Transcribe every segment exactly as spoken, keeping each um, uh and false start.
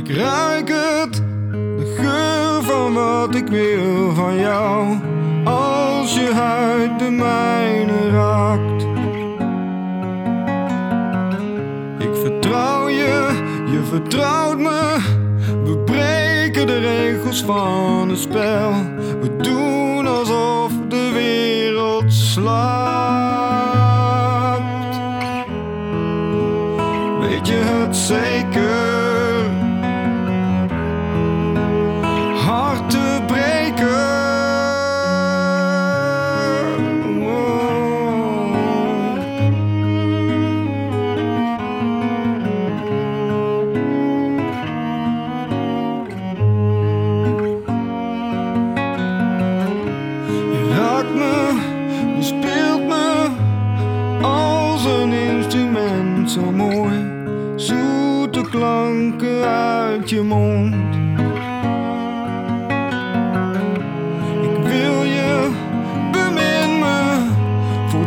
Ik ruik het, de geur van wat ik wil van jou. Als je huid de mijne raakt. Ik vertrouw je, je vertrouwt me. We breken de regels van het spel. We doen alsof de wereld slaapt. Weet je het zeker? Harten breken. Je speelt me als een instrument, zo mooi. Zoete klanken uit je mond. Ik wil je, bemin me,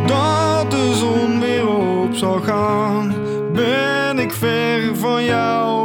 voordat de zon weer op zal gaan. Ben ik ver van jou